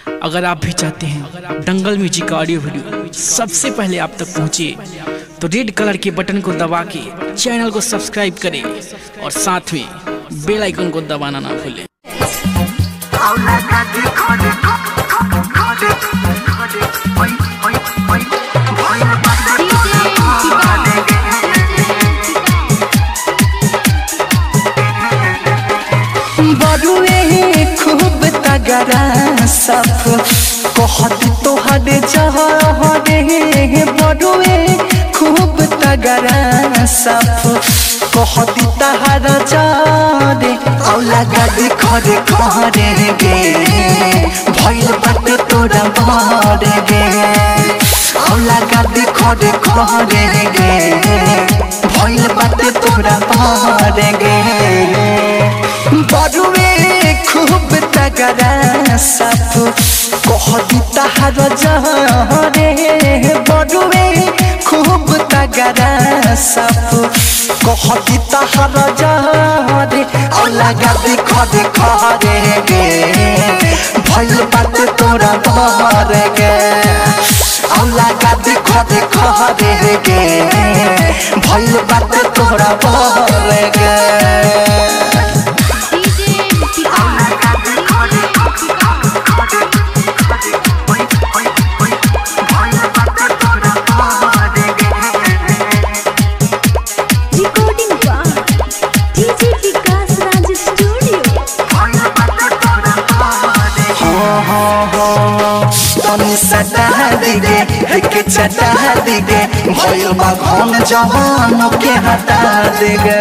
अगर आप भी चाहते हैं दंगल म्यूजिक का ऑडियो वीडियो सबसे पहले आप तक पहुंचे तो रेड कलर के बटन को दबा के चैनल को सब्सक्राइब करें और साथ में बेल आइकन को दबाना ना भूलें। खूब तगड़ा सफ कहती तोहर जहरे बड़ुए खूब तगड़ा सफ कहती तहर जरे औला गदी खरे खरे गे भइल बट तोरा भरे गे औला गदी खरे खरे गे भइल बट तोरा भरे गे बड़ुए खूब तगड़ा सफ कहती तहर जहरे बड़ुए खूब तगड़ा सफ कहती तहर जहरे औला गदी खरे खरे गे भइल बात तोरा भरे गे औला गदी खरे खरे गे भइल बात तोरा भरे गे। सटा दिगे एक चटा दिगे भइल बा घन जवान के हटा दिगे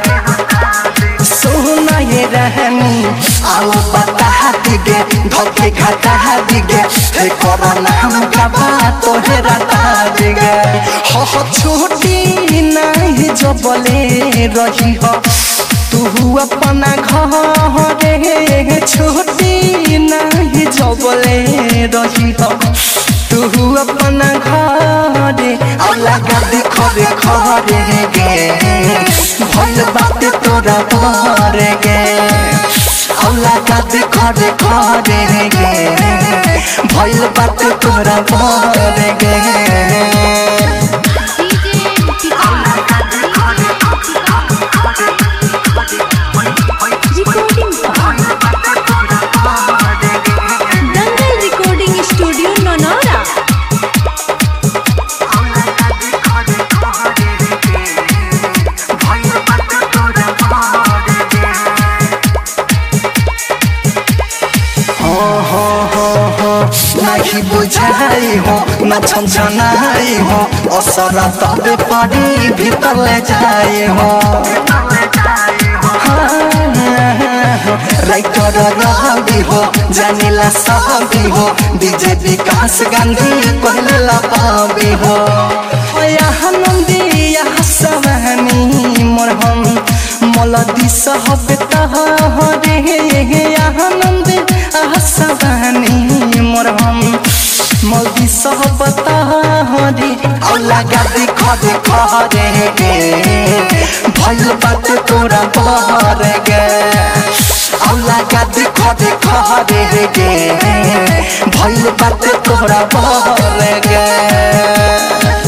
सोना ये रहनी आओ बता दिगे धोखे घटा दिगे हे कोरोना हम का बात तो हे रटा दिगे हो छोटी नहीं जो बोले रही हो तू अपना घरे छोटी नहीं जो बोले रही हो तू अपना घरे औला गदी खरे खरे गे भइल बात तोरा भरे गे औला गदी खरे खरे गे भइल बात तोरा भरे गे। नहीं बुझाई हो न छनछनाई हो असरा तबे पड़ी भीतर ले जाए हो राइटर रहबी हो जानिला सहबी हो डीजे विकास गांधी कहला पाबी हो यहाँ नंदी यहाँ सवहनी मोर हम मलदी सहब तहरे यहाँ नंदी सवहनी मोर हम मलदी सहब तहरे औला गदी खरे खरे गे भइल बात तोरा भरे गे औला गदी खरे खरे गे भइल बात तोरा भरे गे।